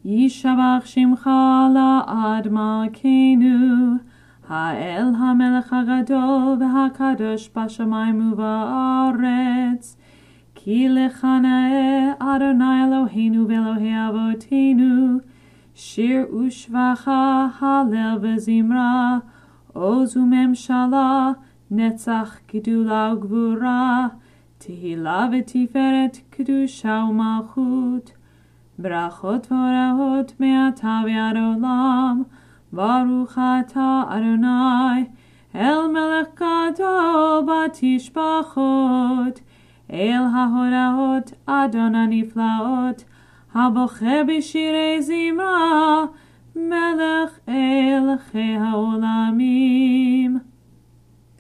ישבח שמך לעד מלכנו, האל המלך הגדול והקדוש בשמיים ובארץ. כי לך נאה אדוני אלוהינו ואלוהי אבותינו, שיר ושבחה, הלל וזמרה, עוז וממשלה, נצח גדולה וגבורה, תהילה ותפארת, קדושה ומלכות. ברכות והוראות מעתה ועד עולם, ברוך אתה אדוני, אל מלך גדול בתשבחות, אל ההודעות אדון הנפלאות, הבוחר בשירי זמרה, מלך אלוהי העולמים.